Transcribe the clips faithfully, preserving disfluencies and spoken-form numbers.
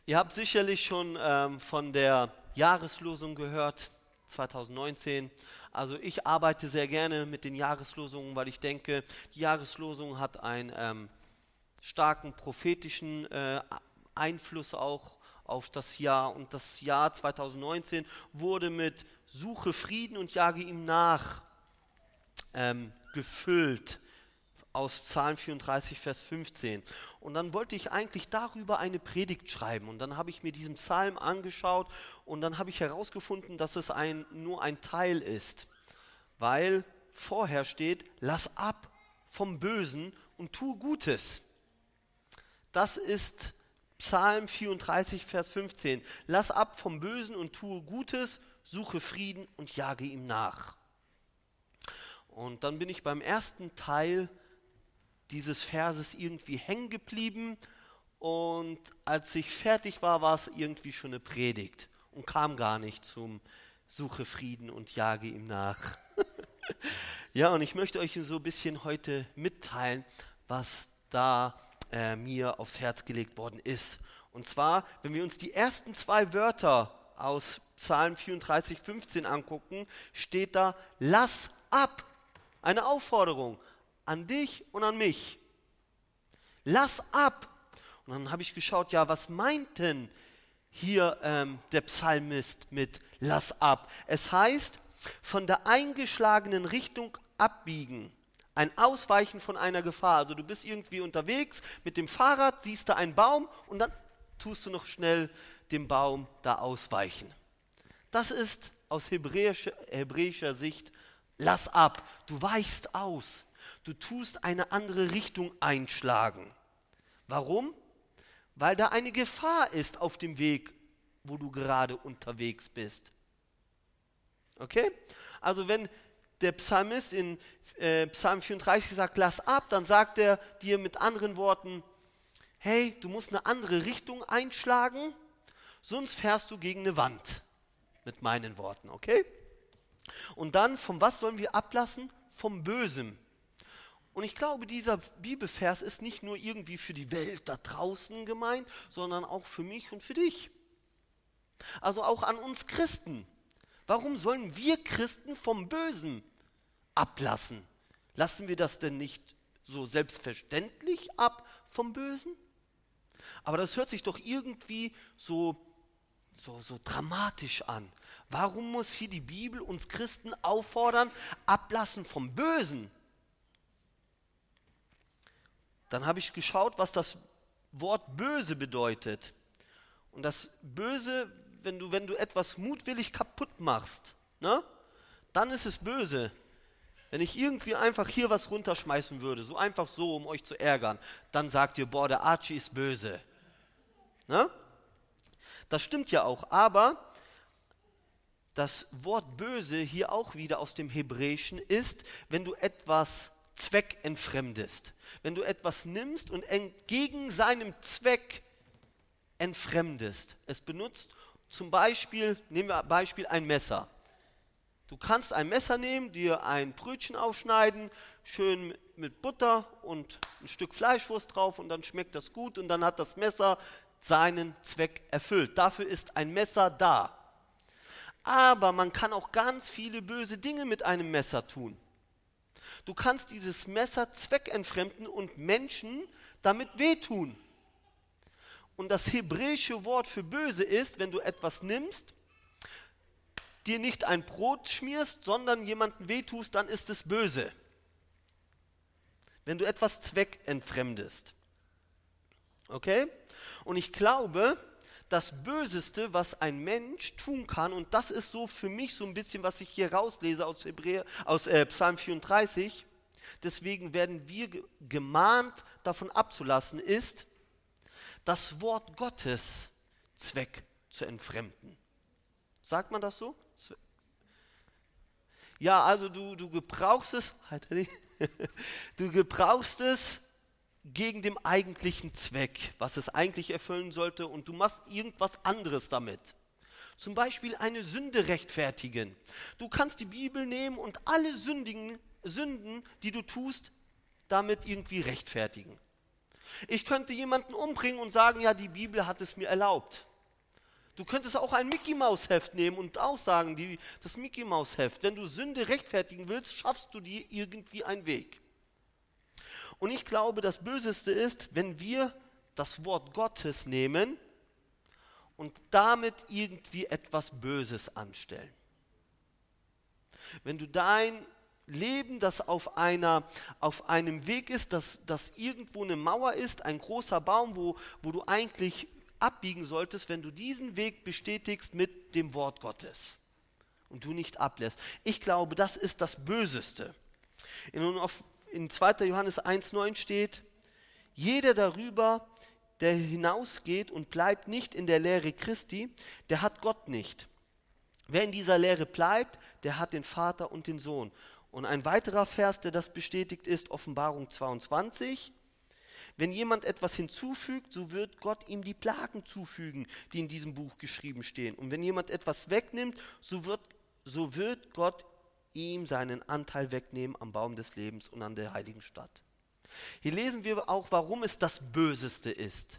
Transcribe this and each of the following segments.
Ihr habt sicherlich schon ähm, von der Jahreslosung gehört, zwanzig neunzehn. Also ich arbeite sehr gerne mit den Jahreslosungen, weil ich denke, die Jahreslosung hat einen ähm, starken prophetischen äh, Einfluss auch auf das Jahr. Und das Jahr zwanzig neunzehn wurde mit Suche Frieden und jage ihm nach ähm, gefüllt. Aus Psalm vierunddreißig, Vers fünfzehn. Und dann wollte ich eigentlich darüber eine Predigt schreiben. Und dann habe ich mir diesen Psalm angeschaut und dann habe ich herausgefunden, dass es ein, nur ein Teil ist. Weil vorher steht, lass ab vom Bösen und tue Gutes. Das ist Psalm vierunddreißig, Vers fünfzehn. Lass ab vom Bösen und tue Gutes, suche Frieden und jage ihm nach. Und dann bin ich beim ersten Teil dieses Verses irgendwie hängen geblieben und als ich fertig war, war es irgendwie schon eine Predigt und kam gar nicht zum Suche Frieden und jage ihm nach. Ja, und ich möchte euch so ein bisschen heute mitteilen, was da äh, mir aufs Herz gelegt worden ist. Und zwar, wenn wir uns die ersten zwei Wörter aus Psalm vierunddreißig, fünfzehn angucken, steht da, lass ab. Eine Aufforderung an dich und an mich. Lass ab. Und dann habe ich geschaut, ja, was meint denn hier ähm, der Psalmist mit lass ab? Es heißt, von der eingeschlagenen Richtung abbiegen. Ein Ausweichen von einer Gefahr. Also du bist irgendwie unterwegs mit dem Fahrrad, siehst da einen Baum und dann tust du noch schnell dem Baum da ausweichen. Das ist aus hebräischer, hebräischer Sicht lass ab. Du weichst aus. Du tust eine andere Richtung einschlagen. Warum? Weil da eine Gefahr ist auf dem Weg, wo du gerade unterwegs bist. Okay? Also wenn der Psalmist in äh, Psalm vierunddreißig sagt, lass ab, dann sagt er dir mit anderen Worten, hey, du musst eine andere Richtung einschlagen, sonst fährst du gegen eine Wand. Mit meinen Worten, okay? Und dann, von was sollen wir ablassen? Vom Bösen. Und ich glaube, dieser Bibelvers ist nicht nur irgendwie für die Welt da draußen gemeint, sondern auch für mich und für dich. Also auch an uns Christen. Warum sollen wir Christen vom Bösen ablassen? Lassen wir das denn nicht so selbstverständlich ab vom Bösen? Aber das hört sich doch irgendwie so, so, so dramatisch an. Warum muss hier die Bibel uns Christen auffordern, ablassen vom Bösen? Dann habe ich geschaut, was das Wort böse bedeutet. Und das Böse, wenn du, wenn du etwas mutwillig kaputt machst, ne, dann ist es böse. Wenn ich irgendwie einfach hier was runterschmeißen würde, so einfach so, um euch zu ärgern, dann sagt ihr, boah, der Archie ist böse. Ne? Das stimmt ja auch, aber das Wort böse hier auch wieder aus dem Hebräischen ist, wenn du etwas zweckentfremdest. Wenn du etwas nimmst und entgegen seinem Zweck entfremdest. Es benutzt zum Beispiel, nehmen wir Beispiel ein Messer. Du kannst ein Messer nehmen, dir ein Brötchen aufschneiden, schön mit Butter und ein Stück Fleischwurst drauf und dann schmeckt das gut und dann hat das Messer seinen Zweck erfüllt. Dafür ist ein Messer da. Aber man kann auch ganz viele böse Dinge mit einem Messer tun. Du kannst dieses Messer zweckentfremden und Menschen damit wehtun. Und das hebräische Wort für böse ist, wenn du etwas nimmst, dir nicht ein Brot schmierst, sondern jemandem wehtust, dann ist es böse. Wenn du etwas zweckentfremdest. Okay? Und ich glaube, das Böseste, was ein Mensch tun kann, und das ist so für mich so ein bisschen, was ich hier rauslese aus, Hebräer, aus äh, Psalm vierunddreißig, deswegen werden wir ge- gemahnt, davon abzulassen, ist, das Wort Gottes Zweck zu entfremden. Sagt man das so? Ja, also du, du gebrauchst es, halt, du gebrauchst es gegen den eigentlichen Zweck, was es eigentlich erfüllen sollte, und du machst irgendwas anderes damit. Zum Beispiel eine Sünde rechtfertigen. Du kannst die Bibel nehmen und alle Sündigen, Sünden, die du tust, damit irgendwie rechtfertigen. Ich könnte jemanden umbringen und sagen, ja, die Bibel hat es mir erlaubt. Du könntest auch ein Mickey-Maus-Heft nehmen und auch sagen, die, das Mickey-Maus-Heft, wenn du Sünde rechtfertigen willst, schaffst du dir irgendwie einen Weg. Und ich glaube, das Böseste ist, wenn wir das Wort Gottes nehmen und damit irgendwie etwas Böses anstellen. Wenn du dein Leben, das auf, einer, auf einem Weg ist, dass, dass irgendwo eine Mauer ist, ein großer Baum, wo, wo du eigentlich abbiegen solltest, wenn du diesen Weg bestätigst mit dem Wort Gottes und du nicht ablässt. Ich glaube, das ist das Böseste. In, auf, in zweiter Johannes eins neun steht, jeder darüber, der hinausgeht und bleibt nicht in der Lehre Christi, der hat Gott nicht. Wer in dieser Lehre bleibt, der hat den Vater und den Sohn. Und ein weiterer Vers, der das bestätigt, ist Offenbarung zweiundzwanzig. Wenn jemand etwas hinzufügt, so wird Gott ihm die Plagen zufügen, die in diesem Buch geschrieben stehen. Und wenn jemand etwas wegnimmt, so wird, so wird Gott ihm seinen Anteil wegnehmen am Baum des Lebens und an der heiligen Stadt. Hier lesen wir auch, warum es das Böseste ist.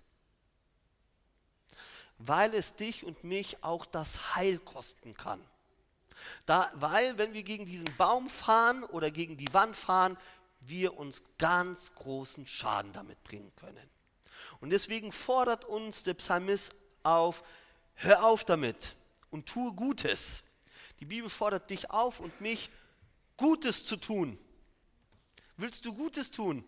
Weil es dich und mich auch das Heil kosten kann. Da, weil, wenn wir gegen diesen Baum fahren oder gegen die Wand fahren, wir uns ganz großen Schaden damit bringen können. Und deswegen fordert uns der Psalmist auf, hör auf damit und tue Gutes. Die Bibel fordert dich auf und mich, Gutes zu tun. Willst du Gutes tun?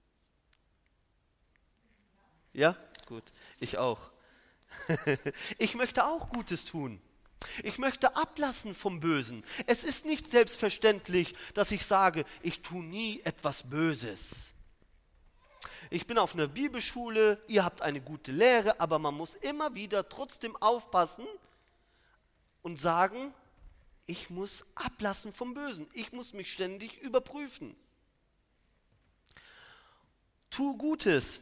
Ja? Gut, ich auch. Ich möchte auch Gutes tun. Ich möchte ablassen vom Bösen. Es ist nicht selbstverständlich, dass ich sage, ich tue nie etwas Böses. Ich bin auf einer Bibelschule, ihr habt eine gute Lehre, aber man muss immer wieder trotzdem aufpassen und sagen, ich muss ablassen vom Bösen. Ich muss mich ständig überprüfen. Tu Gutes.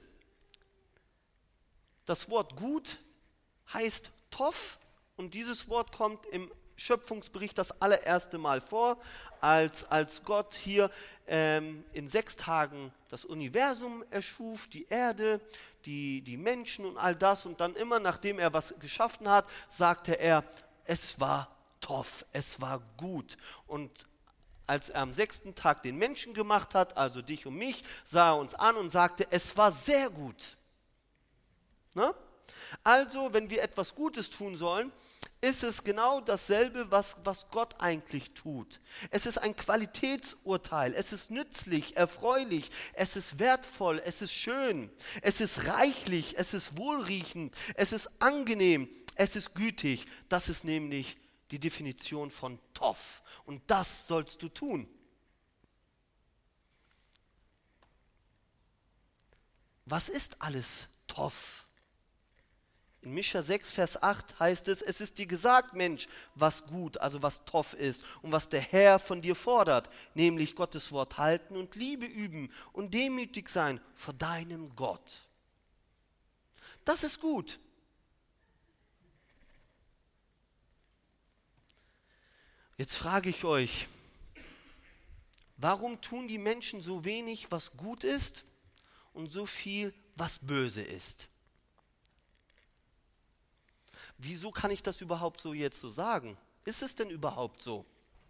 Das Wort gut heißt Tov. Und dieses Wort kommt im Schöpfungsbericht das allererste Mal vor, als, als Gott hier ähm, in sechs Tagen das Universum erschuf, die Erde, die, die Menschen und all das. Und dann immer, nachdem er was geschaffen hat, sagte er, es war Tov, es war gut. Und als er am sechsten Tag den Menschen gemacht hat, also dich und mich, sah er uns an und sagte, es war sehr gut. Na? Also, wenn wir etwas Gutes tun sollen, ist es genau dasselbe, was, was Gott eigentlich tut. Es ist ein Qualitätsurteil, es ist nützlich, erfreulich, es ist wertvoll, es ist schön, es ist reichlich, es ist wohlriechend, es ist angenehm, es ist gütig. Das ist nämlich die Definition von Tov. Und das sollst du tun. Was ist alles Tov? In Micha sechs, Vers acht heißt es, es ist dir gesagt, Mensch, was gut, also was Tov ist und was der Herr von dir fordert, nämlich Gottes Wort halten und Liebe üben und demütig sein vor deinem Gott. Das ist gut. Jetzt frage ich euch, warum tun die Menschen so wenig, was gut ist und so viel, was böse ist? Wieso kann ich das überhaupt so jetzt so sagen? Ist es denn überhaupt so?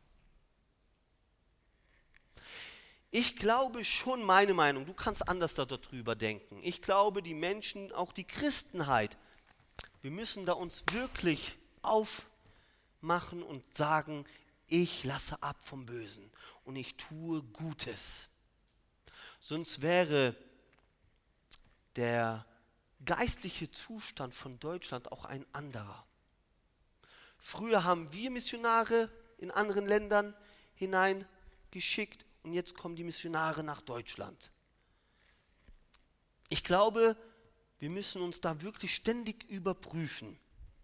Ich glaube schon, meine Meinung, du kannst anders darüber denken. Ich glaube, die Menschen, auch die Christenheit, wir müssen da uns wirklich aufmachen und sagen, ich lasse ab vom Bösen und ich tue Gutes. Sonst wäre der geistliche Zustand von Deutschland auch ein anderer. Früher haben wir Missionare in anderen Ländern hineingeschickt und jetzt kommen die Missionare nach Deutschland. Ich glaube, wir müssen uns da wirklich ständig überprüfen.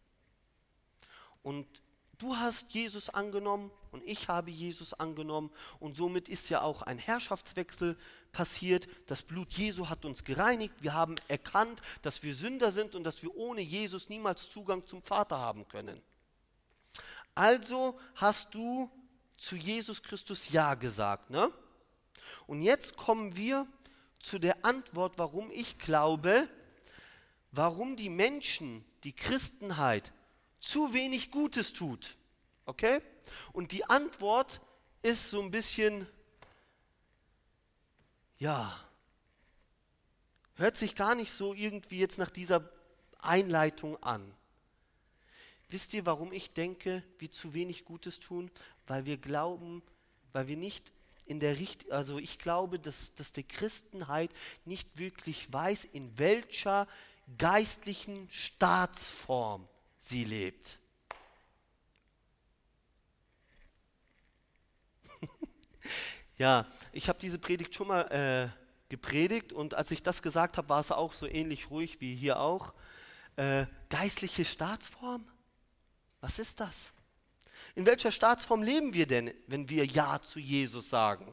Und du hast Jesus angenommen und ich habe Jesus angenommen und somit ist ja auch ein Herrschaftswechsel passiert. Das Blut Jesu hat uns gereinigt. Wir haben erkannt, dass wir Sünder sind und dass wir ohne Jesus niemals Zugang zum Vater haben können. Also hast du zu Jesus Christus Ja gesagt, ne? Und jetzt kommen wir zu der Antwort, warum ich glaube, warum die Menschen, die Christenheit, zu wenig Gutes tut. Okay? Und die Antwort ist so ein bisschen, ja, hört sich gar nicht so irgendwie jetzt nach dieser Einleitung an. Wisst ihr, warum ich denke, wir zu wenig Gutes tun? Weil wir glauben, weil wir nicht in der Richt, also ich glaube, dass, dass die Christenheit nicht wirklich weiß, in welcher geistlichen Staatsform sie lebt. Ja, ich habe diese Predigt schon mal äh, gepredigt und als ich das gesagt habe, war es auch so ähnlich ruhig wie hier auch. Äh, geistliche Staatsform? Was ist das? In welcher Staatsform leben wir denn, wenn wir Ja zu Jesus sagen?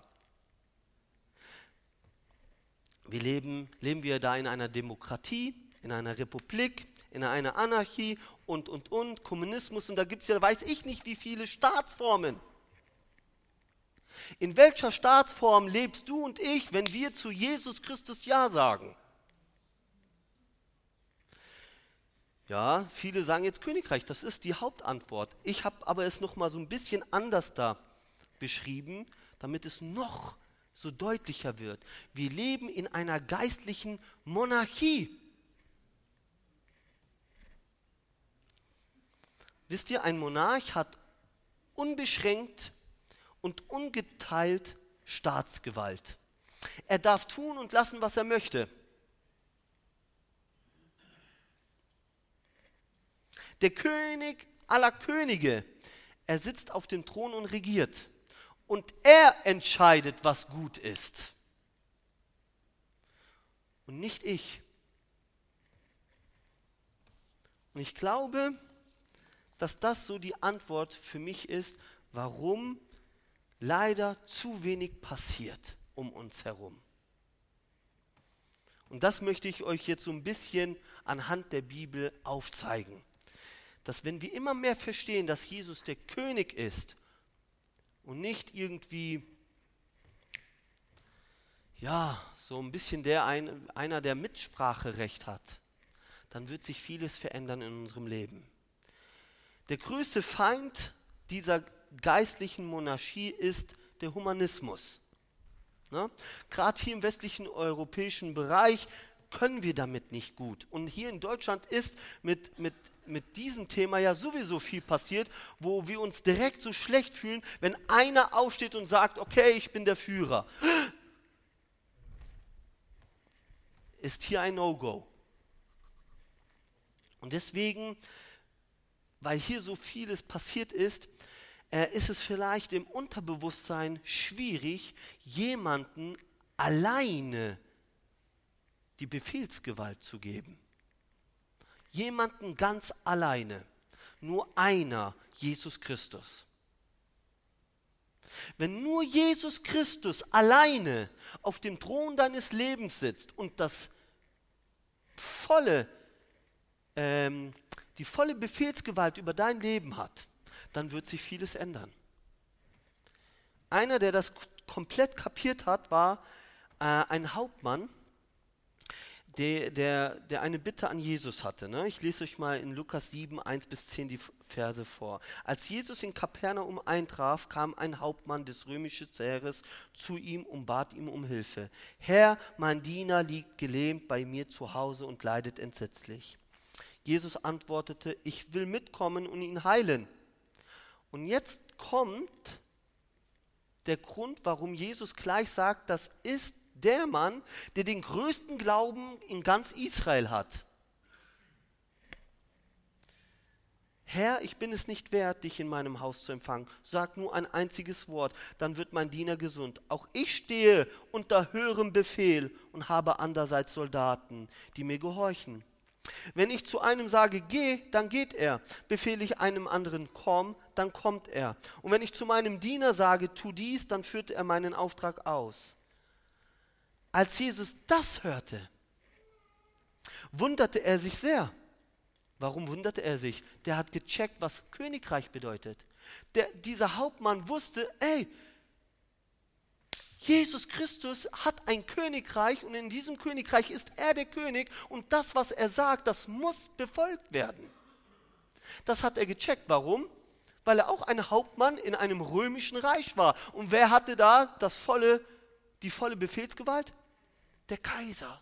Wir leben, leben wir da in einer Demokratie, in einer Republik, in einer Anarchie und, und, und, Kommunismus und da gibt es ja, weiß ich nicht, wie viele Staatsformen. In welcher Staatsform lebst du und ich, wenn wir zu Jesus Christus Ja sagen? Ja, viele sagen jetzt Königreich, das ist die Hauptantwort. Ich habe aber es nochmal so ein bisschen anders da beschrieben, damit es noch so deutlicher wird. Wir leben in einer geistlichen Monarchie. Wisst ihr, ein Monarch hat unbeschränkt und ungeteilt Staatsgewalt. Er darf tun und lassen, was er möchte. Der König aller Könige, er sitzt auf dem Thron und regiert. Und er entscheidet, was gut ist. Und nicht ich. Und ich glaube, dass das so die Antwort für mich ist, warum leider zu wenig passiert um uns herum. Und das möchte ich euch jetzt so ein bisschen anhand der Bibel aufzeigen. Dass wenn wir immer mehr verstehen, dass Jesus der König ist und nicht irgendwie, ja, so ein bisschen der ein, einer, der Mitspracherecht hat, dann wird sich vieles verändern in unserem Leben. Der größte Feind dieser geistlichen Monarchie ist der Humanismus. Ne? Gerade hier im westlichen europäischen Bereich können wir damit nicht gut. Und hier in Deutschland ist mit, mit, mit diesem Thema ja sowieso viel passiert, wo wir uns direkt so schlecht fühlen, wenn einer aufsteht und sagt, okay, ich bin der Führer. Ist hier ein No-Go. Und deswegen, weil hier so vieles passiert ist, äh, ist es vielleicht im Unterbewusstsein schwierig, jemanden alleine die Befehlsgewalt zu geben. Jemanden ganz alleine. Nur einer, Jesus Christus. Wenn nur Jesus Christus alleine auf dem Thron deines Lebens sitzt und das volle, ähm, die volle Befehlsgewalt über dein Leben hat, dann wird sich vieles ändern. Einer, der das komplett kapiert hat, war äh, ein Hauptmann, Der, der, der eine Bitte an Jesus hatte. Ne? Ich lese euch mal in Lukas sieben, eins bis zehn die Verse vor. Als Jesus in Kapernaum eintraf, kam ein Hauptmann des römischen Heeres zu ihm und bat ihm um Hilfe. Herr, mein Diener liegt gelähmt bei mir zu Hause und leidet entsetzlich. Jesus antwortete, ich will mitkommen und ihn heilen. Und jetzt kommt der Grund, warum Jesus gleich sagt, das ist der Mann, der den größten Glauben in ganz Israel hat. Herr, ich bin es nicht wert, dich in meinem Haus zu empfangen. Sag nur ein einziges Wort, dann wird mein Diener gesund. Auch ich stehe unter höherem Befehl und habe andererseits Soldaten, die mir gehorchen. Wenn ich zu einem sage, geh, dann geht er. Befehle ich einem anderen, komm, dann kommt er. Und wenn ich zu meinem Diener sage, tu dies, dann führt er meinen Auftrag aus. Als Jesus das hörte, wunderte er sich sehr. Warum wunderte er sich? Der hat gecheckt, was Königreich bedeutet. Der, dieser Hauptmann wusste, ey, Jesus Christus hat ein Königreich und in diesem Königreich ist er der König und das, was er sagt, das muss befolgt werden. Das hat er gecheckt. Warum? Weil er auch ein Hauptmann in einem römischen Reich war. Und wer hatte da das volle, die volle Befehlsgewalt? Der Kaiser.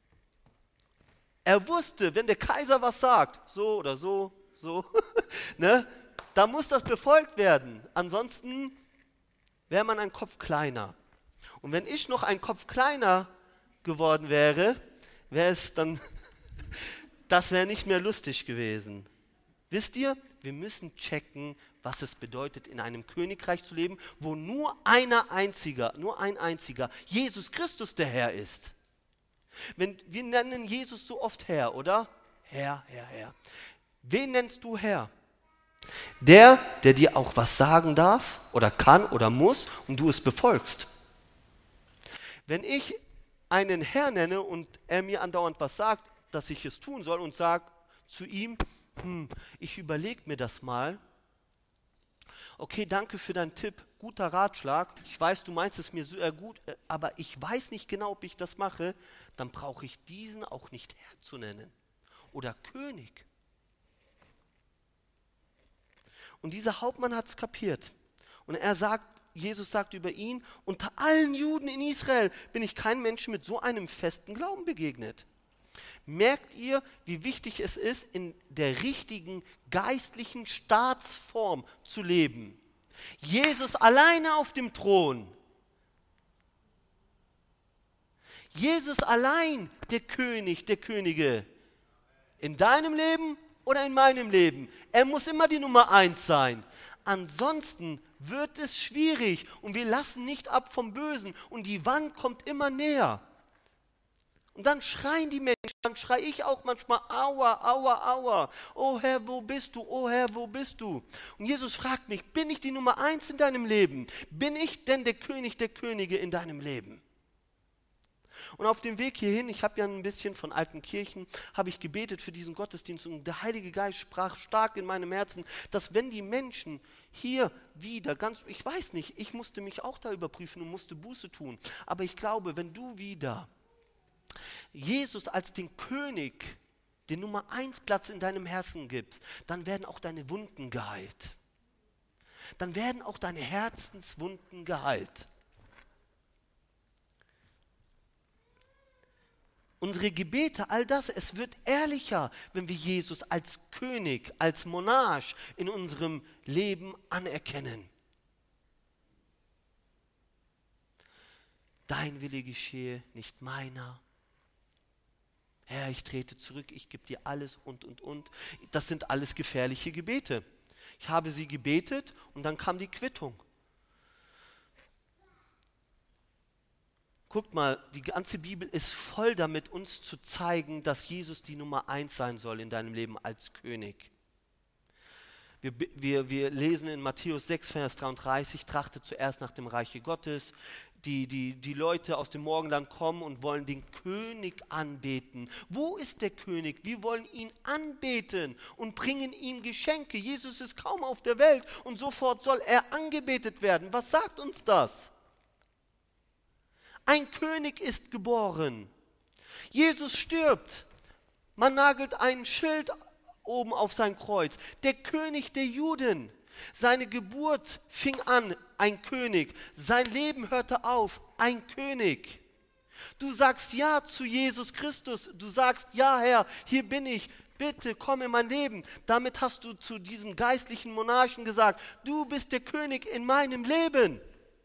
Er wusste, wenn der Kaiser was sagt, so oder so, so, ne, da muss das befolgt werden. Ansonsten wäre man ein Kopf kleiner. Und wenn ich noch ein Kopf kleiner geworden wäre, wäre es dann, das wäre nicht mehr lustig gewesen. Wisst ihr, wir müssen checken, was es bedeutet, in einem Königreich zu leben, wo nur einer einziger, nur ein einziger, Jesus Christus der Herr ist. Wenn, wir nennen Jesus so oft Herr, oder? Herr, Herr, Herr. Wen nennst du Herr? Der, der dir auch was sagen darf oder kann oder muss und du es befolgst. Wenn ich einen Herr nenne und er mir andauernd was sagt, dass ich es tun soll und sage zu ihm, hm, ich überlege mir das mal. Okay, danke für deinen Tipp, guter Ratschlag. Ich weiß, du meinst es mir sehr gut, aber ich weiß nicht genau, ob ich das mache. Dann brauche ich diesen auch nicht Herr zu nennen oder König. Und dieser Hauptmann hat es kapiert. Und er sagt, Jesus sagt über ihn, unter allen Juden in Israel bin ich keinem Menschen mit so einem festen Glauben begegnet. Merkt ihr, wie wichtig es ist, in der richtigen geistlichen Staatsform zu leben? Jesus alleine auf dem Thron. Jesus allein der König, der Könige. In deinem Leben oder in meinem Leben. Er muss immer die Nummer eins sein. Ansonsten wird es schwierig und wir lassen nicht ab vom Bösen und die Wand kommt immer näher. Und dann schreien die Menschen, dann schreie ich auch manchmal, aua, aua, aua. Oh Herr, wo bist du? Oh Herr, wo bist du? Und Jesus fragt mich, bin ich die Nummer eins in deinem Leben? Bin ich denn der König der Könige in deinem Leben? Und auf dem Weg hierhin, ich habe ja ein bisschen von alten Kirchen, habe ich gebetet für diesen Gottesdienst und der Heilige Geist sprach stark in meinem Herzen, dass wenn die Menschen hier wieder ganz, ich weiß nicht, ich musste mich auch da überprüfen und musste Buße tun, aber ich glaube, wenn du wieder Jesus als den König, den Nummer eins Platz in deinem Herzen gibst, dann werden auch deine Wunden geheilt. Dann werden auch deine Herzenswunden geheilt. Unsere Gebete, all das, es wird ehrlicher, wenn wir Jesus als König, als Monarch in unserem Leben anerkennen. Dein Wille geschehe, nicht meiner. Herr, ich trete zurück, ich gebe dir alles und, und, und. Das sind alles gefährliche Gebete. Ich habe sie gebetet und dann kam die Quittung. Guckt mal, die ganze Bibel ist voll damit, uns zu zeigen, dass Jesus die Nummer eins sein soll in deinem Leben als König. Wir, wir, wir lesen in Matthäus sechs, Vers dreiunddreißig, trachtet zuerst nach dem Reiche Gottes. Die, die, die Leute aus dem Morgenland kommen und wollen den König anbeten. Wo ist der König? Wir wollen ihn anbeten und bringen ihm Geschenke. Jesus ist kaum auf der Welt und sofort soll er angebetet werden. Was sagt uns das? Ein König ist geboren. Jesus stirbt. Man nagelt ein Schild oben auf sein Kreuz. Der König der Juden. Seine Geburt fing an, ein König. Sein Leben hörte auf, ein König. Du sagst Ja zu Jesus Christus. Du sagst, ja Herr, hier bin ich. Bitte komm in mein Leben. Damit hast du zu diesem geistlichen Monarchen gesagt, du bist der König in meinem Leben.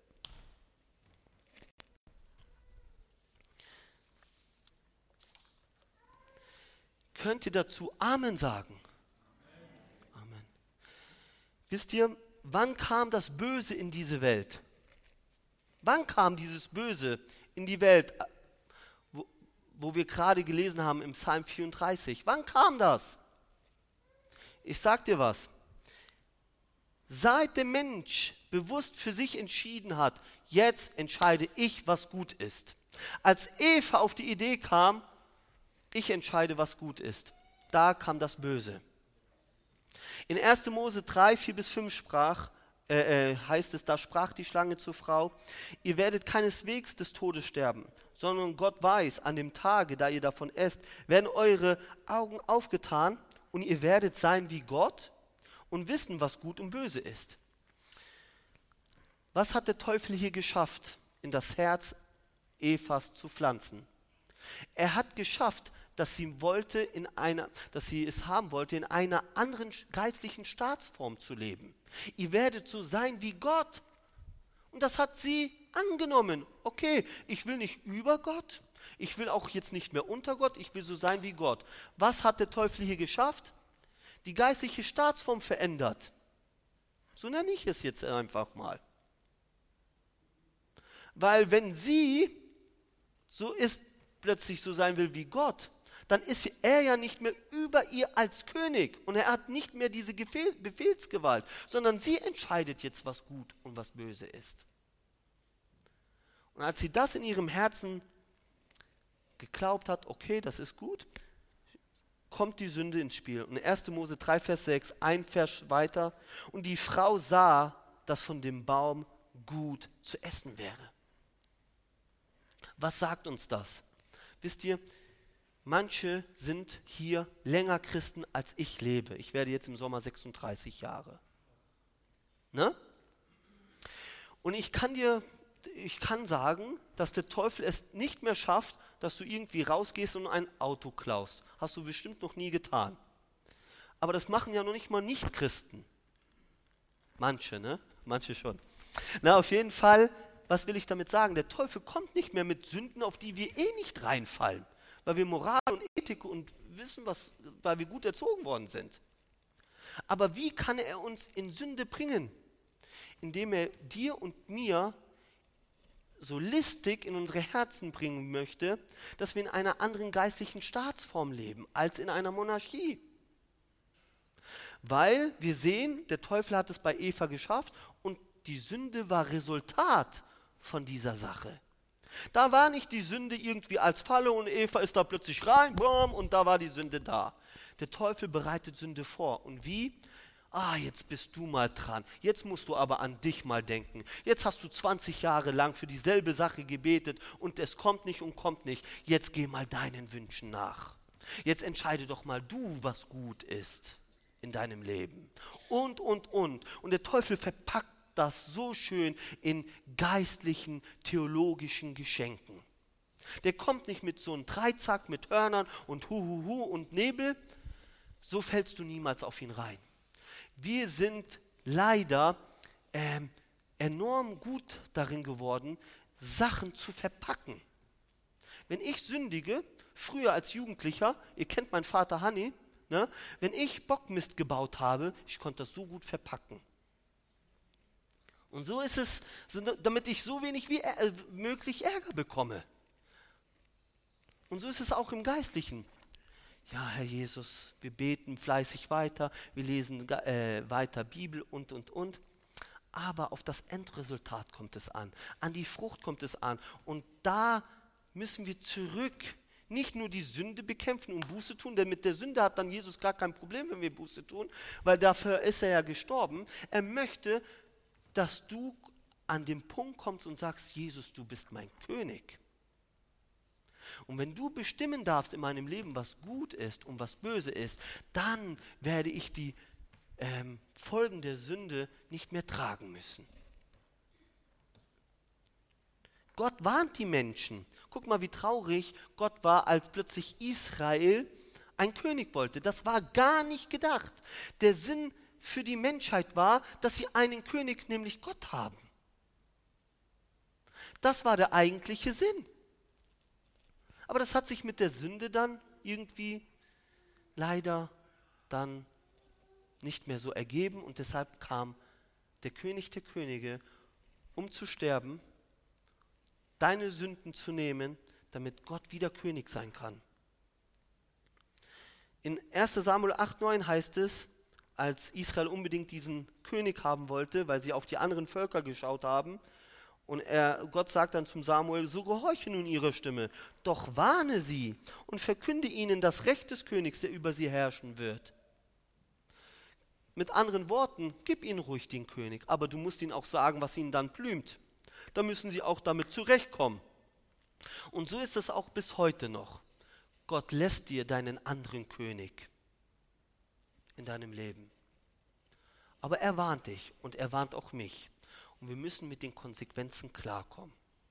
Könnt ihr dazu Amen sagen? Amen. Wisst ihr, wann kam das Böse in diese Welt? Wann kam dieses Böse in die Welt, wo, wo wir gerade gelesen haben im Psalm vierunddreißig? Wann kam das? Ich sag dir was. Seit der Mensch bewusst für sich entschieden hat, jetzt entscheide ich, was gut ist. Als Eva auf die Idee kam, ich entscheide, was gut ist. Da kam das Böse. In erster Mose drei, vier bis fünf sprach, äh, äh, heißt es, da sprach die Schlange zur Frau, ihr werdet keineswegs des Todes sterben, sondern Gott weiß, an dem Tage, da ihr davon esst, werden eure Augen aufgetan und ihr werdet sein wie Gott und wissen, was gut und böse ist. Was hat der Teufel hier geschafft, in das Herz Evas zu pflanzen? Er hat geschafft, dass sie wollte in einer, dass sie es haben wollte, in einer anderen geistlichen Staatsform zu leben. Ihr werdet so sein wie Gott. Und das hat sie angenommen. Okay, ich will nicht über Gott, ich will auch jetzt nicht mehr unter Gott, ich will so sein wie Gott. Was hat der Teufel hier geschafft? Die geistliche Staatsform verändert. So nenne ich es jetzt einfach mal. Weil wenn sie so ist, plötzlich so sein will wie Gott, dann ist er ja nicht mehr über ihr als König und er hat nicht mehr diese Befehl, Befehlsgewalt, sondern sie entscheidet jetzt, was gut und was böse ist. Und als sie das in ihrem Herzen geglaubt hat, okay, das ist gut, kommt die Sünde ins Spiel. Und erster Mose drei, Vers sechs, ein Vers weiter, und die Frau sah, dass von dem Baum gut zu essen wäre. Was sagt uns das? Wisst ihr, manche sind hier länger Christen, als ich lebe. Ich werde jetzt im Sommer sechsunddreißig Jahre. Ne? Und ich kann dir, ich kann sagen, dass der Teufel es nicht mehr schafft, dass du irgendwie rausgehst und ein Auto klaust. Hast du bestimmt noch nie getan. Aber das machen ja noch nicht mal Nicht-Christen. Manche, ne? Manche schon. Na, auf jeden Fall, was will ich damit sagen? Der Teufel kommt nicht mehr mit Sünden, auf die wir eh nicht reinfallen, weil wir Moral und Ethik und wissen, was, weil wir gut erzogen worden sind. Aber wie kann er uns in Sünde bringen? Indem er dir und mir so listig in unsere Herzen bringen möchte, dass wir in einer anderen geistlichen Staatsform leben, als in einer Monarchie. Weil wir sehen, der Teufel hat es bei Eva geschafft und die Sünde war Resultat von dieser Sache. Da war nicht die Sünde irgendwie als Falle und Eva ist da plötzlich rein, boom, und da war die Sünde da. Der Teufel bereitet Sünde vor. Und wie? Ah, jetzt bist du mal dran. Jetzt musst du aber an dich mal denken. Jetzt hast du zwanzig Jahre lang für dieselbe Sache gebetet und es kommt nicht und kommt nicht. Jetzt geh mal deinen Wünschen nach. Jetzt entscheide doch mal du, was gut ist in deinem Leben. Und, und, und. Und der Teufel verpackt das so schön in geistlichen, theologischen Geschenken. Der kommt nicht mit so einem Dreizack mit Hörnern und Huhuhu und Nebel. So fällst du niemals auf ihn rein. Wir sind leider ähm, enorm gut darin geworden, Sachen zu verpacken. Wenn ich sündige, früher als Jugendlicher, ihr kennt meinen Vater Hanni, ne, wenn ich Bockmist gebaut habe, ich konnte das so gut verpacken. Und so ist es, damit ich so wenig wie äh, möglich Ärger bekomme. Und so ist es auch im Geistlichen. Ja, Herr Jesus, wir beten fleißig weiter, wir lesen äh, weiter Bibel und, und, und. Aber auf das Endresultat kommt es an, an die Frucht kommt es an. Und da müssen wir zurück, nicht nur die Sünde bekämpfen und Buße tun, denn mit der Sünde hat dann Jesus gar kein Problem, wenn wir Buße tun, weil dafür ist er ja gestorben. Er möchte, dass du an den Punkt kommst und sagst, Jesus, du bist mein König. Und wenn du bestimmen darfst in meinem Leben, was gut ist und was böse ist, dann werde ich die ähm, Folgen der Sünde nicht mehr tragen müssen. Gott warnt die Menschen. Guck mal, wie traurig Gott war, als plötzlich Israel einen König wollte. Das war gar nicht gedacht. Der Sinn für die Menschheit war, dass sie einen König, nämlich Gott haben. Das war der eigentliche Sinn. Aber das hat sich mit der Sünde dann irgendwie leider dann nicht mehr so ergeben und deshalb kam der König der Könige, um zu sterben, deine Sünden zu nehmen, damit Gott wieder König sein kann. In erster Samuel acht, neun heißt es, als Israel unbedingt diesen König haben wollte, weil sie auf die anderen Völker geschaut haben, und er, Gott sagt dann zum Samuel, so gehorche nun ihrer Stimme, doch warne sie und verkünde ihnen das Recht des Königs, der über sie herrschen wird. Mit anderen Worten, gib ihnen ruhig den König, aber du musst ihnen auch sagen, was ihnen dann blüht. Da müssen sie auch damit zurechtkommen. Und so ist es auch bis heute noch. Gott lässt dir deinen anderen König in deinem Leben. Aber er warnt dich und er warnt auch mich. Und wir müssen mit den Konsequenzen klarkommen.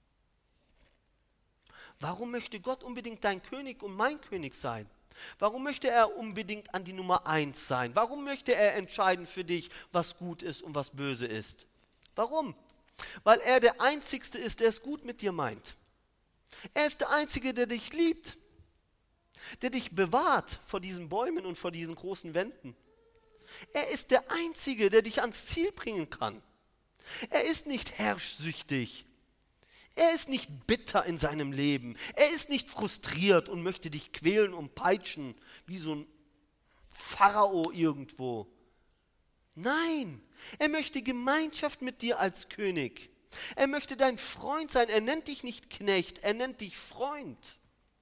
Warum möchte Gott unbedingt dein König und mein König sein? Warum möchte er unbedingt an die Nummer eins sein? Warum möchte er entscheiden für dich, was gut ist und was böse ist? Warum? Weil er der Einzigste ist, der es gut mit dir meint. Er ist der Einzige, der dich liebt, der dich bewahrt vor diesen Bäumen und vor diesen großen Wänden. Er ist der Einzige, der dich ans Ziel bringen kann. Er ist nicht herrschsüchtig. Er ist nicht bitter in seinem Leben. Er ist nicht frustriert und möchte dich quälen und peitschen, wie so ein Pharao irgendwo. Nein, er möchte Gemeinschaft mit dir als König. Er möchte dein Freund sein. Er nennt dich nicht Knecht, er nennt dich Freund.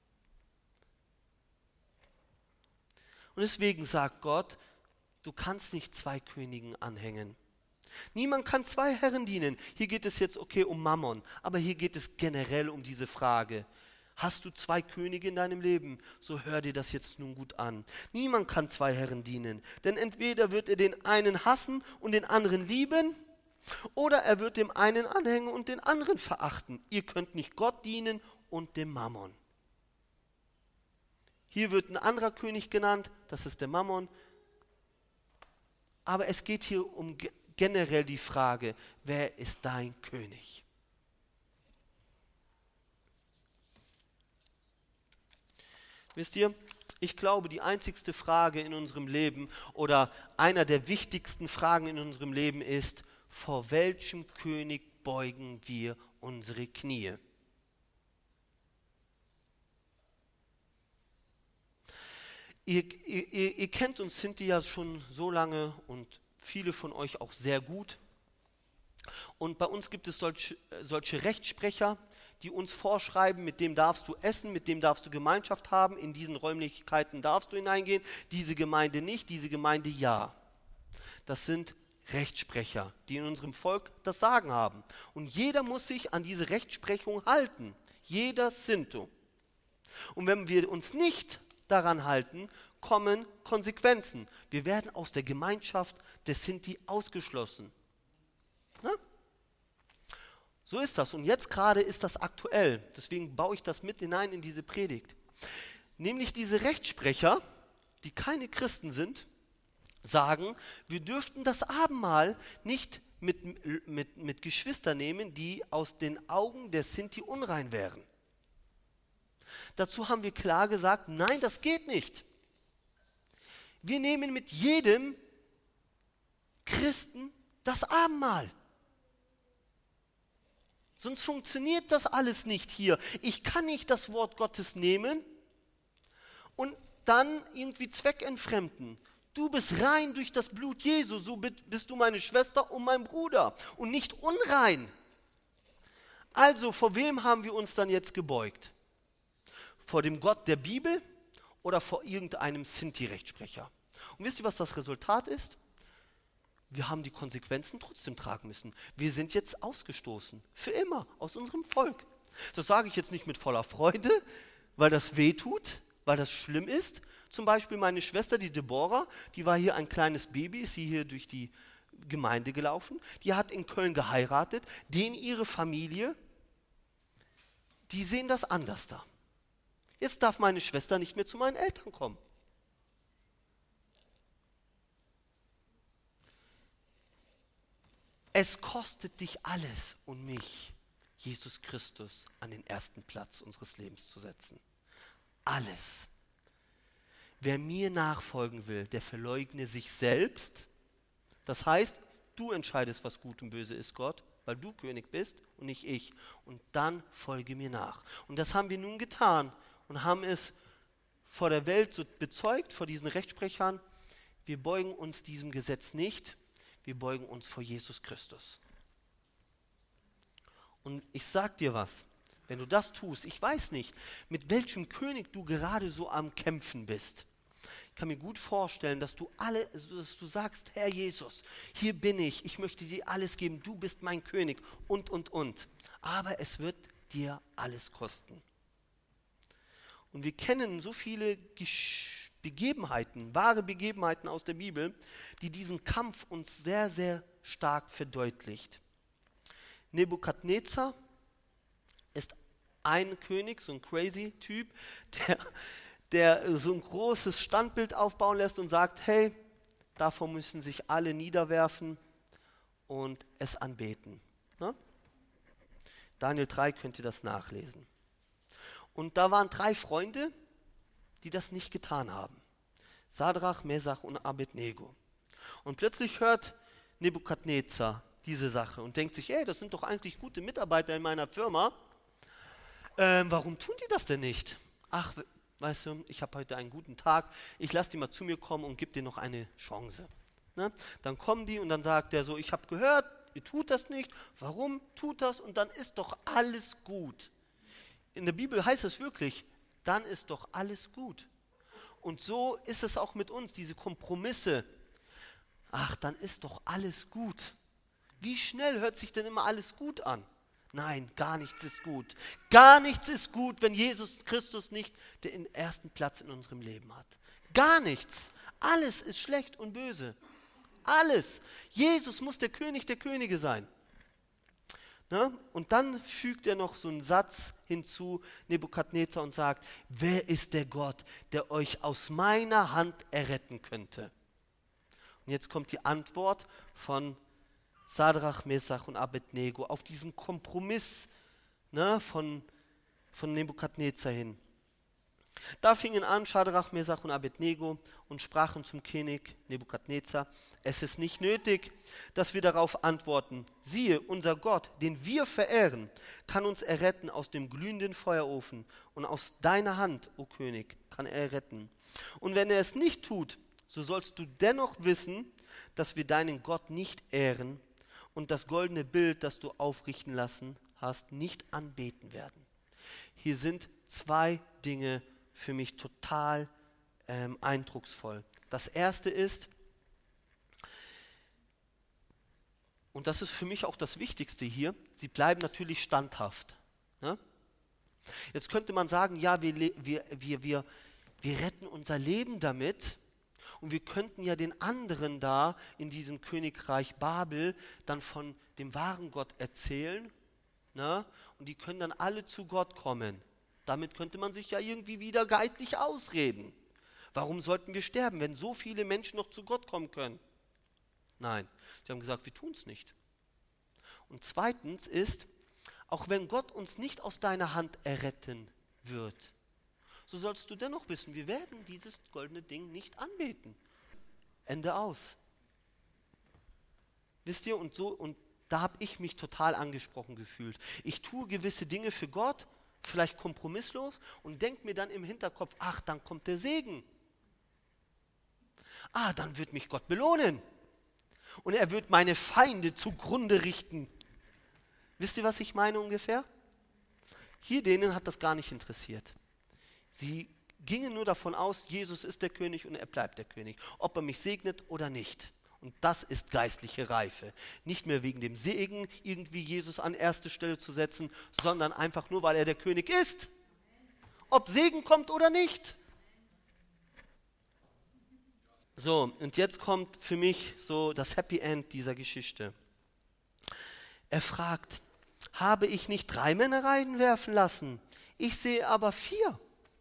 Und deswegen sagt Gott, du kannst nicht zwei Königen anhängen. Niemand kann zwei Herren dienen. Hier geht es jetzt okay um Mammon, aber hier geht es generell um diese Frage. Hast du zwei Könige in deinem Leben? So hör dir das jetzt nun gut an. Niemand kann zwei Herren dienen, denn entweder wird er den einen hassen und den anderen lieben, oder er wird dem einen anhängen und den anderen verachten. Ihr könnt nicht Gott dienen und dem Mammon. Hier wird ein anderer König genannt, das ist der Mammon. Aber es geht hier um generell die Frage, wer ist dein König? Wisst ihr, ich glaube, die einzigste Frage in unserem Leben oder einer der wichtigsten Fragen in unserem Leben ist, vor welchem König beugen wir unsere Knie? Ihr, ihr, ihr kennt uns Sinti ja schon so lange und viele von euch auch sehr gut. Und bei uns gibt es solche, solche Rechtsprecher, die uns vorschreiben, mit dem darfst du essen, mit dem darfst du Gemeinschaft haben, in diesen Räumlichkeiten darfst du hineingehen, diese Gemeinde nicht, diese Gemeinde ja. Das sind Rechtsprecher, die in unserem Volk das Sagen haben. Und jeder muss sich an diese Rechtsprechung halten. Jeder Sinto. Und wenn wir uns nicht daran halten, kommen Konsequenzen. Wir werden aus der Gemeinschaft des Sinti ausgeschlossen. Ja? So ist das. Und jetzt gerade ist das aktuell. Deswegen baue ich das mit hinein in diese Predigt. Nämlich diese Rechtsprecher, die keine Christen sind, sagen, wir dürften das Abendmahl nicht mit, mit, mit Geschwistern nehmen, die aus den Augen der Sinti unrein wären. Dazu haben wir klar gesagt, nein, das geht nicht. Wir nehmen mit jedem Christen das Abendmahl. Sonst funktioniert das alles nicht hier. Ich kann nicht das Wort Gottes nehmen und dann irgendwie zweckentfremden. Du bist rein durch das Blut Jesu, so bist du meine Schwester und mein Bruder und nicht unrein. Also vor wem haben wir uns dann jetzt gebeugt? Vor dem Gott der Bibel oder vor irgendeinem Sinti-Rechtsprecher? Und wisst ihr, was das Resultat ist? Wir haben die Konsequenzen trotzdem tragen müssen. Wir sind jetzt ausgestoßen, für immer, aus unserem Volk. Das sage ich jetzt nicht mit voller Freude, weil das wehtut, weil das schlimm ist. Zum Beispiel meine Schwester, die Deborah, die war hier ein kleines Baby, ist sie hier durch die Gemeinde gelaufen. Die hat in Köln geheiratet, den ihre Familie, die sehen das anders da. Jetzt darf meine Schwester nicht mehr zu meinen Eltern kommen. Es kostet dich alles und mich, Jesus Christus an den ersten Platz unseres Lebens zu setzen. Alles. Wer mir nachfolgen will, der verleugne sich selbst. Das heißt, du entscheidest, was gut und böse ist, Gott, weil du König bist und nicht ich. Und dann folge mir nach. Und das haben wir nun getan und haben es vor der Welt so bezeugt, vor diesen Rechtsprechern. Wir beugen uns diesem Gesetz nicht. Wir beugen uns vor Jesus Christus. Und ich sag dir was, wenn du das tust, ich weiß nicht, mit welchem König du gerade so am Kämpfen bist. Ich kann mir gut vorstellen, dass du alle, dass du sagst, Herr Jesus, hier bin ich, ich möchte dir alles geben, du bist mein König und, und, und. Aber es wird dir alles kosten. Und wir kennen so viele Gesch- Begebenheiten, wahre Begebenheiten aus der Bibel, die diesen Kampf uns sehr, sehr stark verdeutlicht. Nebukadnezar ist ein König, so ein crazy Typ, der, der so ein großes Standbild aufbauen lässt und sagt, hey, davor müssen sich alle niederwerfen und es anbeten. Ne? Daniel drei könnt ihr das nachlesen. Und da waren drei Freunde, die das nicht getan haben. Sadrach, Mesach und Abednego. Und plötzlich hört Nebukadnezar diese Sache und denkt sich, ey, das sind doch eigentlich gute Mitarbeiter in meiner Firma. Ähm, warum tun die das denn nicht? Ach, weißt du, ich habe heute einen guten Tag, ich lasse die mal zu mir kommen und gebe dir noch eine Chance. Ne? Dann kommen die und dann sagt der so, ich habe gehört, ihr tut das nicht, warum tut das? Und dann ist doch alles gut. In der Bibel heißt es wirklich, dann ist doch alles gut. Und so ist es auch mit uns, diese Kompromisse. Ach, dann ist doch alles gut. Wie schnell hört sich denn immer alles gut an? Nein, gar nichts ist gut. Gar nichts ist gut, wenn Jesus Christus nicht den ersten Platz in unserem Leben hat. Gar nichts. Alles ist schlecht und böse. Alles. Jesus muss der König der Könige sein. Ne? Und dann fügt er noch so einen Satz hinzu, Nebukadnezar, und sagt, wer ist der Gott, der euch aus meiner Hand erretten könnte? Und jetzt kommt die Antwort von Sadrach, Mesach und Abednego auf diesen Kompromiss, ne, von, von Nebukadnezar hin. Da fingen an Sadrach, Mesach und Abednego und sprachen zum König Nebukadnezar, es ist nicht nötig, dass wir darauf antworten. Siehe, unser Gott, den wir verehren, kann uns erretten aus dem glühenden Feuerofen und aus deiner Hand, o König, kann er retten. Und wenn er es nicht tut, so sollst du dennoch wissen, dass wir deinen Gott nicht ehren und das goldene Bild, das du aufrichten lassen hast, nicht anbeten werden. Hier sind zwei Dinge für mich total ähm, eindrucksvoll. Das erste ist, und das ist für mich auch das Wichtigste hier, sie bleiben natürlich standhaft. Ne? Jetzt könnte man sagen, ja, wir, wir, wir, wir, wir retten unser Leben damit und wir könnten ja den anderen da in diesem Königreich Babel dann von dem wahren Gott erzählen, ne? Und die können dann alle zu Gott kommen. Damit könnte man sich ja irgendwie wieder geistlich ausreden. Warum sollten wir sterben, wenn so viele Menschen noch zu Gott kommen können? Nein, sie haben gesagt, wir tun es nicht. Und zweitens ist, auch wenn Gott uns nicht aus deiner Hand erretten wird, so sollst du dennoch wissen, wir werden dieses goldene Ding nicht anbeten. Ende aus. Wisst ihr, und so, und da habe ich mich total angesprochen gefühlt. Ich tue gewisse Dinge für Gott, vielleicht kompromisslos, und denke mir dann im Hinterkopf, ach, dann kommt der Segen. Ah, dann wird mich Gott belohnen. Und er wird meine Feinde zugrunde richten. Wisst ihr, was ich meine ungefähr? Hier denen hat das gar nicht interessiert. Sie gingen nur davon aus, Jesus ist der König und er bleibt der König, ob er mich segnet oder nicht. Und das ist geistliche Reife. Nicht mehr wegen dem Segen irgendwie Jesus an erste Stelle zu setzen, sondern einfach nur, weil er der König ist. Ob Segen kommt oder nicht. So, und jetzt kommt für mich so das Happy End dieser Geschichte. Er fragt, habe ich nicht drei Männer reinwerfen lassen? Ich sehe aber vier.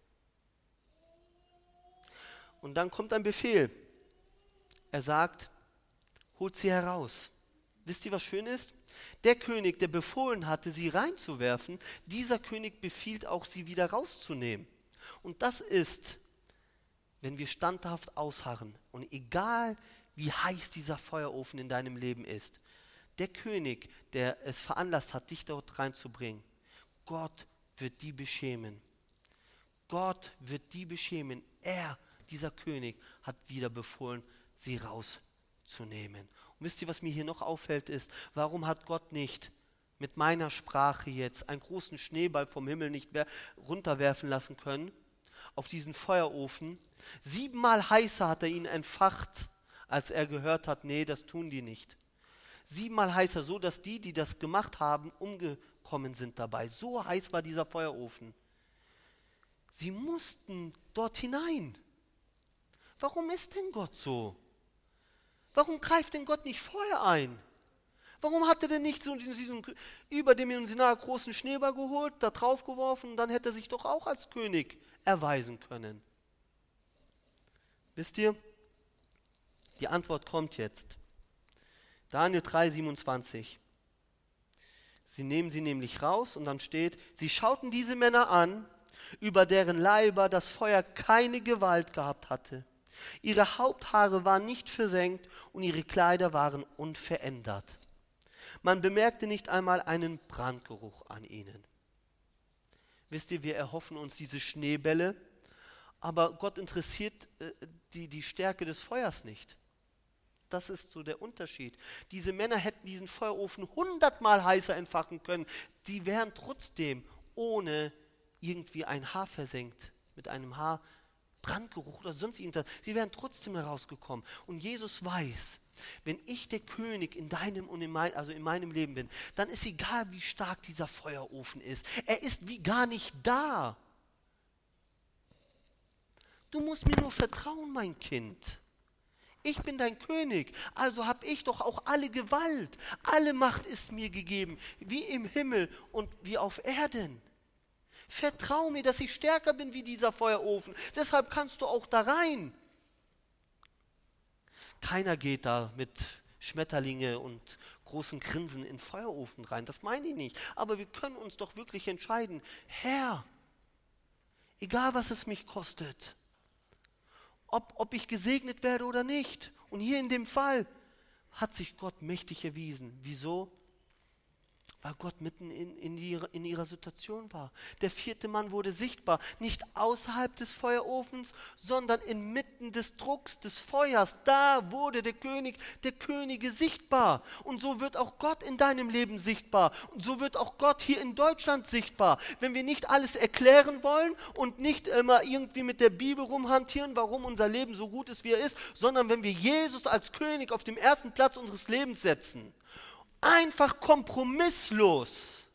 Und dann kommt ein Befehl. Er sagt, holt sie heraus. Wisst ihr, was schön ist? Der König, der befohlen hatte, sie reinzuwerfen, dieser König befiehlt auch, sie wieder rauszunehmen. Und das ist, wenn wir standhaft ausharren und egal wie heiß dieser Feuerofen in deinem Leben ist, der König, der es veranlasst hat, dich dort reinzubringen, Gott wird die beschämen. Gott wird die beschämen. Er, dieser König, hat wieder befohlen, sie rauszunehmen. Und wisst ihr, was mir hier noch auffällt, ist, warum hat Gott nicht mit meiner Sprache jetzt einen großen Schneeball vom Himmel nicht mehr runterwerfen lassen können, auf diesen Feuerofen. Siebenmal heißer hat er ihn entfacht, als er gehört hat, nee, das tun die nicht. Siebenmal heißer, so dass die, die das gemacht haben, umgekommen sind dabei. So heiß war dieser Feuerofen. Sie mussten dort hinein. Warum ist denn Gott so? Warum greift denn Gott nicht vorher ein? Warum hat er denn nicht so diesen überdimensional großen Schneeball geholt, da drauf geworfen und dann hätte er sich doch auch als König erweisen können? Wisst ihr, die Antwort kommt jetzt. Daniel drei, siebenundzwanzig. Sie nehmen sie nämlich raus und dann steht, sie schauten diese Männer an, über deren Leiber das Feuer keine Gewalt gehabt hatte. Ihre Haupthaare waren nicht versengt und ihre Kleider waren unverändert. Man bemerkte nicht einmal einen Brandgeruch an ihnen. Wisst ihr, wir erhoffen uns diese Schneebälle, aber Gott interessiert äh, die, die Stärke des Feuers nicht. Das ist so der Unterschied. Diese Männer hätten diesen Feuerofen hundertmal heißer entfachen können. Die wären trotzdem ohne irgendwie ein Haar versenkt, mit einem Haar Brandgeruch oder sonst irgendwas. Sie wären trotzdem herausgekommen. Und Jesus weiß, wenn ich der König in deinem und in, mein, also in meinem Leben bin, dann ist egal, wie stark dieser Feuerofen ist. Er ist wie gar nicht da. Du musst mir nur vertrauen, mein Kind. Ich bin dein König, also habe ich doch auch alle Gewalt. Alle Macht ist mir gegeben, wie im Himmel und wie auf Erden. Vertrau mir, dass ich stärker bin wie dieser Feuerofen. Deshalb kannst du auch da rein. Keiner geht da mit Schmetterlinge und großen Grinsen in den Feuerofen rein. Das meine ich nicht. Aber wir können uns doch wirklich entscheiden. Herr, egal was es mich kostet, ob, ob ich gesegnet werde oder nicht. Und hier in dem Fall hat sich Gott mächtig erwiesen. Wieso? Weil Gott mitten in, in, ihrer, in ihrer Situation war. Der vierte Mann wurde sichtbar, nicht außerhalb des Feuerofens, sondern inmitten des Drucks des Feuers. Da wurde der König, der Könige sichtbar. Und so wird auch Gott in deinem Leben sichtbar. Und so wird auch Gott hier in Deutschland sichtbar. Wenn wir nicht alles erklären wollen und nicht immer irgendwie mit der Bibel rumhantieren, warum unser Leben so gut ist, wie er ist, sondern wenn wir Jesus als König auf dem ersten Platz unseres Lebens setzen, einfach kompromisslos,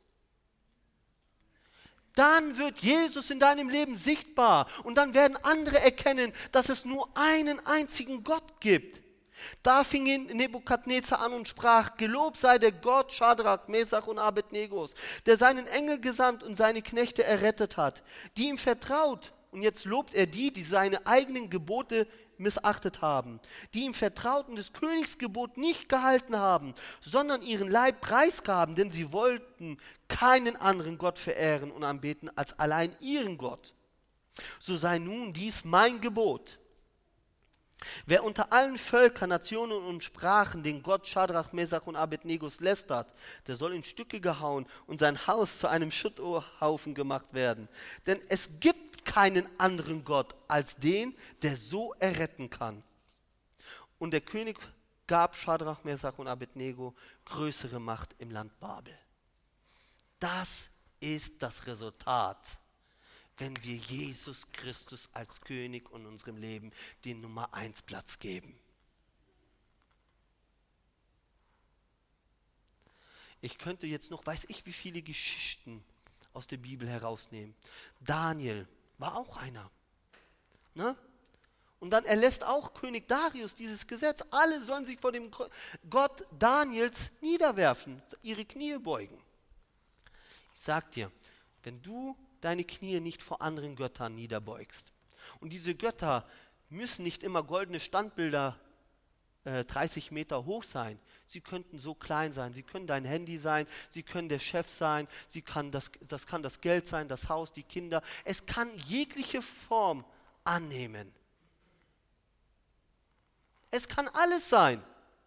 dann wird Jesus in deinem Leben sichtbar und dann werden andere erkennen, dass es nur einen einzigen Gott gibt. Da fing ihn Nebukadnezar an und sprach, gelobt sei der Gott Schadrach, Mesach und Abednego, der seinen Engel gesandt und seine Knechte errettet hat, die ihm vertraut. Und jetzt lobt er die, die seine eigenen Gebote missachtet haben, die ihm vertrauten, des Königs Gebot nicht gehalten haben, sondern ihren Leib preisgaben, denn sie wollten keinen anderen Gott verehren und anbeten als allein ihren Gott. So sei nun dies mein Gebot. Wer unter allen Völkern, Nationen und Sprachen den Gott Schadrach, Mesach und Abednego lästert, der soll in Stücke gehauen und sein Haus zu einem Schutthaufen gemacht werden. Denn es gibt keinen anderen Gott als den, der so erretten kann. Und der König gab Schadrach, Mesach und Abednego größere Macht im Land Babel. Das ist das Resultat, wenn wir Jesus Christus als König in unserem Leben den Nummer eins Platz geben. Ich könnte jetzt noch, weiß ich, wie viele Geschichten aus der Bibel herausnehmen. Daniel war auch einer. Ne? Und dann erlässt auch König Darius dieses Gesetz. Alle sollen sich vor dem Gott Daniels niederwerfen, ihre Knie beugen. Ich sag dir, wenn du deine Knie nicht vor anderen Göttern niederbeugst. Und diese Götter müssen nicht immer goldene Standbilder äh, dreißig Meter hoch sein. Sie könnten so klein sein. Sie können dein Handy sein, sie können der Chef sein, sie kann das, das kann das Geld sein, das Haus, die Kinder. Es kann jegliche Form annehmen. Es kann alles sein.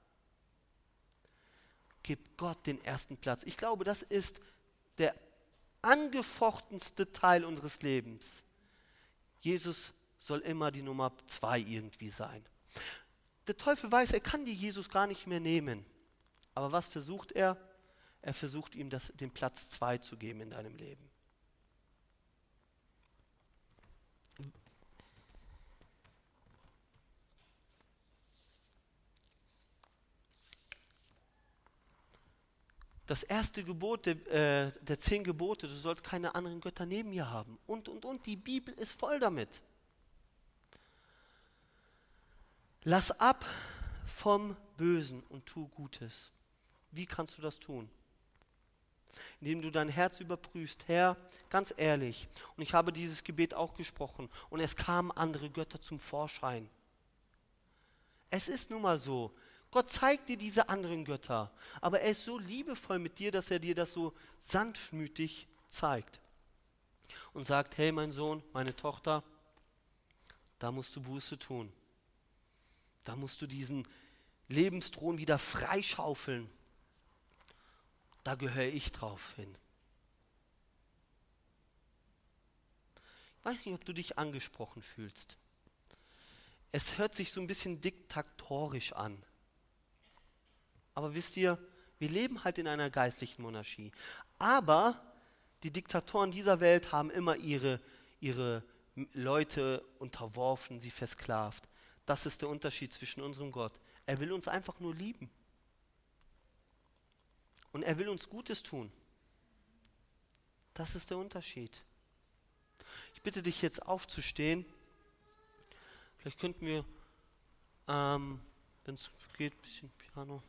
Gib Gott den ersten Platz. Ich glaube, das ist der angefochtenste Teil unseres Lebens. Jesus soll immer die Nummer zwei irgendwie sein. Der Teufel weiß, er kann dir Jesus gar nicht mehr nehmen. Aber was versucht er? Er versucht ihm das, den Platz zwei zu geben in deinem Leben. das erste Gebot der, äh, der zehn Gebote, du sollst keine anderen Götter neben mir haben. Und, und, und, die Bibel ist voll damit. Lass ab vom Bösen und tu Gutes. Wie kannst du das tun? Indem du dein Herz überprüfst, Herr, ganz ehrlich, und ich habe dieses Gebet auch gesprochen, und es kamen andere Götter zum Vorschein. Es ist nun mal so, Gott zeigt dir diese anderen Götter, aber er ist so liebevoll mit dir, dass er dir das so sanftmütig zeigt. Und sagt, hey mein Sohn, meine Tochter, da musst du Buße tun. Da musst du diesen Lebensthron wieder freischaufeln. Da gehöre ich drauf hin. Ich weiß nicht, ob du dich angesprochen fühlst. Es hört sich so ein bisschen diktatorisch an. Aber wisst ihr, wir leben halt in einer geistlichen Monarchie. Aber die Diktatoren dieser Welt haben immer ihre, ihre Leute unterworfen, sie versklavt. Das ist der Unterschied zwischen unserem Gott. Er will uns einfach nur lieben. Und er will uns Gutes tun. Das ist der Unterschied. Ich bitte dich jetzt aufzustehen. Vielleicht könnten wir, ähm, wenn es geht, ein bisschen Piano.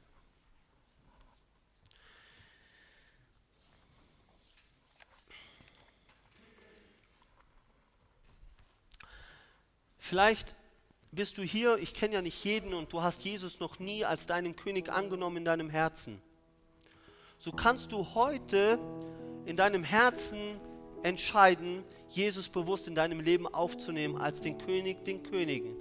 Vielleicht bist du hier, ich kenne ja nicht jeden, und du hast Jesus noch nie als deinen König angenommen in deinem Herzen. So kannst du heute in deinem Herzen entscheiden, Jesus bewusst in deinem Leben aufzunehmen als den König, den Königen.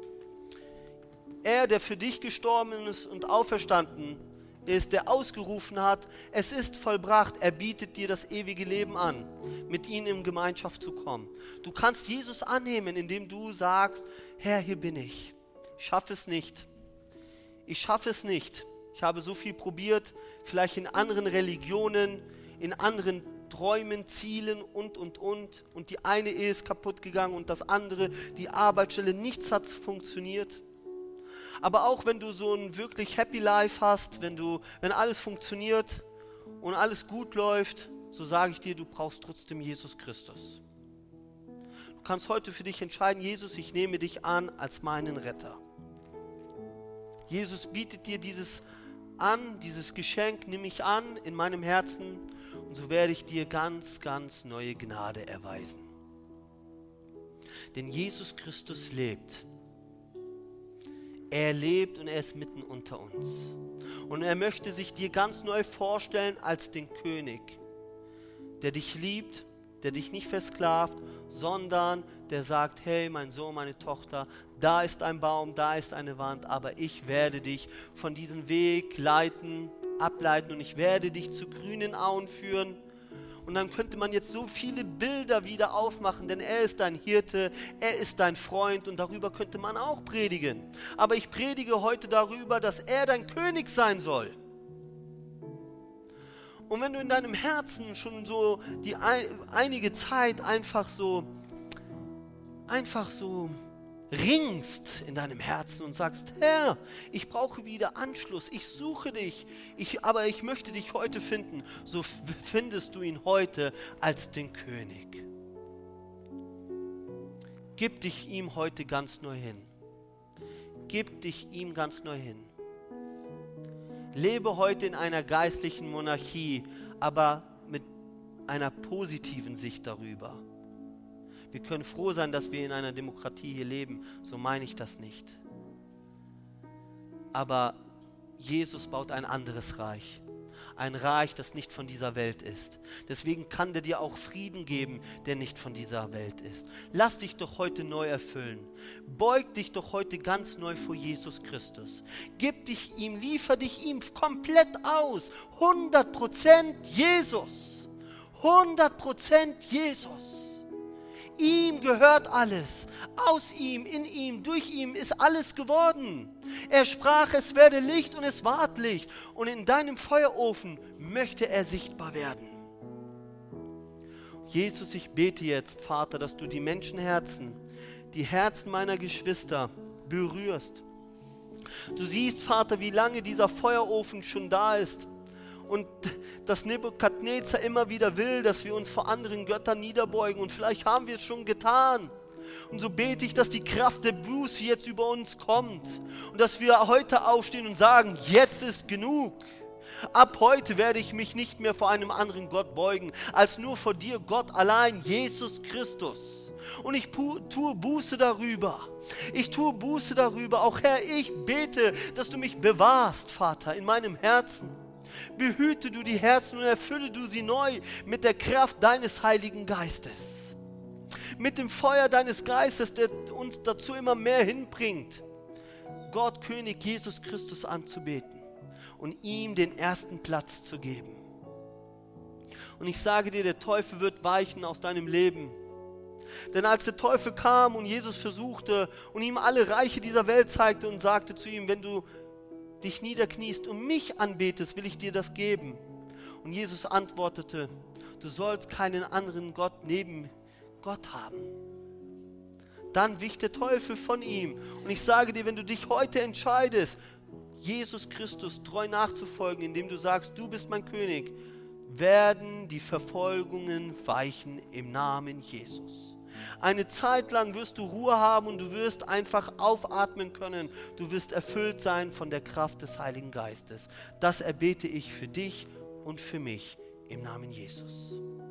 Er, der für dich gestorben ist und auferstanden ist, der ausgerufen hat, es ist vollbracht, er bietet dir das ewige Leben an, mit ihm in Gemeinschaft zu kommen. Du kannst Jesus annehmen, indem du sagst, Herr, hier bin ich. Ich schaffe es nicht. Ich schaffe es nicht. Ich habe so viel probiert, vielleicht in anderen Religionen, in anderen Träumen, Zielen und, und, und. Und die eine Ehe ist kaputt gegangen und das andere, die Arbeitsstelle, nichts hat funktioniert. Aber auch wenn du so ein wirklich Happy Life hast, wenn, du, wenn alles funktioniert und alles gut läuft, so sage ich dir, du brauchst trotzdem Jesus Christus. Du kannst heute für dich entscheiden, Jesus, ich nehme dich an als meinen Retter. Jesus bietet dir dieses an, dieses Geschenk, nimm mich an in meinem Herzen, und so werde ich dir ganz, ganz neue Gnade erweisen. Denn Jesus Christus lebt. Er lebt und er ist mitten unter uns. Und er möchte sich dir ganz neu vorstellen als den König, der dich liebt, der dich nicht versklavt, sondern der sagt, hey, mein Sohn, meine Tochter, da ist ein Baum, da ist eine Wand, aber ich werde dich von diesem Weg leiten, ableiten, und ich werde dich zu grünen Auen führen. Und dann könnte man jetzt so viele Bilder wieder aufmachen, denn er ist dein Hirte, er ist dein Freund, und darüber könnte man auch predigen. Aber ich predige heute darüber, dass er dein König sein soll. Und wenn du in deinem Herzen schon so die ein, einige Zeit einfach so, einfach so ringst in deinem Herzen und sagst, Herr, ich brauche wieder Anschluss, ich suche dich, ich, aber ich möchte dich heute finden, so f- findest du ihn heute als den König. Gib dich ihm heute ganz neu hin. Gib dich ihm ganz neu hin. Lebe heute in einer geistlichen Monarchie, aber mit einer positiven Sicht darüber. Wir können froh sein, dass wir in einer Demokratie hier leben, so meine ich das nicht. Aber Jesus baut ein anderes Reich, ein Reich, das nicht von dieser Welt ist. Deswegen kann der dir auch Frieden geben, der nicht von dieser Welt ist. Lass dich doch heute neu erfüllen. Beug dich doch heute ganz neu vor Jesus Christus. Gib dich ihm, liefer dich ihm komplett aus. hundert Prozent Jesus. hundert Prozent Jesus. Ihm gehört alles. Aus ihm, in ihm, durch ihm ist alles geworden. Er sprach, es werde Licht, und es ward Licht. Und in deinem Feuerofen möchte er sichtbar werden. Jesus, ich bete jetzt, Vater, dass du die Menschenherzen, die Herzen meiner Geschwister berührst. Du siehst, Vater, wie lange dieser Feuerofen schon da ist. und dass Nebukadnezar immer wieder will, dass wir uns vor anderen Göttern niederbeugen und vielleicht haben wir es schon getan. Und so bete ich, dass die Kraft der Buße jetzt über uns kommt und dass wir heute aufstehen und sagen, jetzt ist genug. Ab heute werde ich mich nicht mehr vor einem anderen Gott beugen, als nur vor dir, Gott allein, Jesus Christus. Und ich pu- tue Buße darüber. Ich tue Buße darüber. Auch Herr, ich bete, dass du mich bewahrst, Vater, in meinem Herzen. Behüte du die Herzen und erfülle du sie neu mit der Kraft deines Heiligen Geistes. Mit dem Feuer deines Geistes, der uns dazu immer mehr hinbringt, Gott, König Jesus Christus anzubeten und ihm den ersten Platz zu geben. Und ich sage dir, der Teufel wird weichen aus deinem Leben. Denn als der Teufel kam und Jesus versuchte und ihm alle Reiche dieser Welt zeigte und sagte zu ihm, wenn du dich niederkniest und mich anbetest, will ich dir das geben. Und Jesus antwortete, du sollst keinen anderen Gott neben Gott haben. Dann wich der Teufel von ihm. Und ich sage dir, wenn du dich heute entscheidest, Jesus Christus treu nachzufolgen, indem du sagst, du bist mein König, werden die Verfolgungen weichen im Namen Jesus. Eine Zeit lang wirst du Ruhe haben und du wirst einfach aufatmen können. Du wirst erfüllt sein von der Kraft des Heiligen Geistes. Das erbete ich für dich und für mich im Namen Jesus.